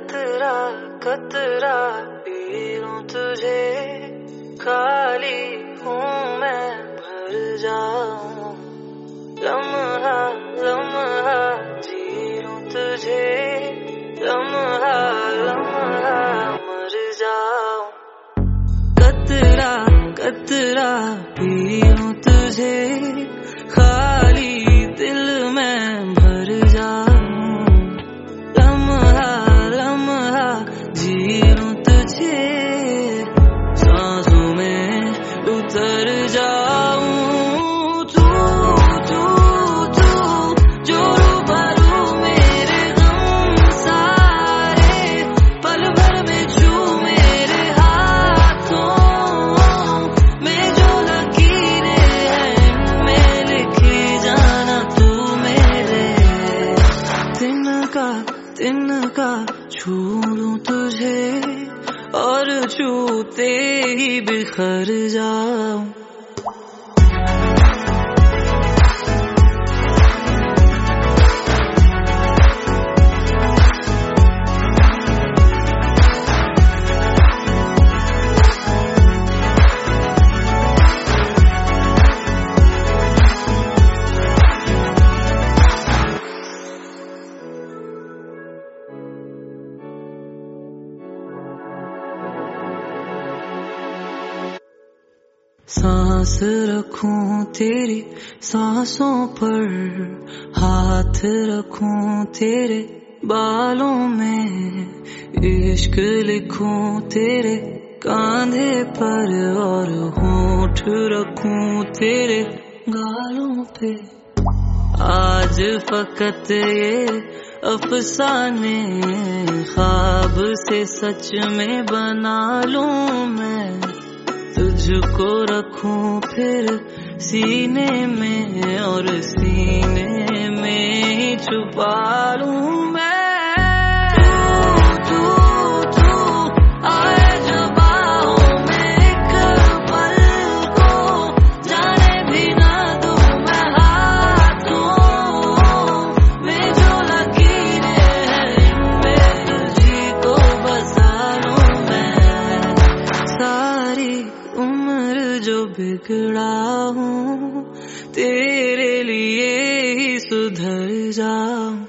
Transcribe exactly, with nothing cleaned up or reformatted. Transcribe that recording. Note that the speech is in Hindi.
कतरा कतरा पी लूं तुझे, खाली हूँ मैं भर जाऊं। लम्हा लम्हा जी लूं तुझे, लम्हा लम्हा मर जाऊं। कतरा कतरा पी लूं तुझे, खाली दिल में भर जाऊं। लम्हा लम्हा जी लूं तुझे, सांसों में उतर जाऊं। तू तू तू जो रूबरू मेरे गम सारे, पल भर में छू मेरे हाथों में जो लकीरें हैं, इनमें लिखी जाना तू मेरे। तिनका तिनका छू लूं तुझे, और छूते ही बिखर जाऊं। सांस रखूं तेरी सांसों पर, हाथ रखूं तेरे बालों में, इश्क लिखूं तेरे कांधे पर, और होंठ रखूं तेरे गालों पे। आज फकत ये अफसाने ख्वाब से सच में बना लूं मैं, तुझको रखूं फिर सीने में, और सीने में ही छुपा लूं मैं। तू तू तू आए जो बाहों में एक पल को, जाने भी ना दूं मैं हाथों में जो लकीरें हैं, इनमें तुझी को बसा लूं मैं। सारी उम्र जो बिगड़ा हूँ, तेरे लिए ही सुधर जाऊं।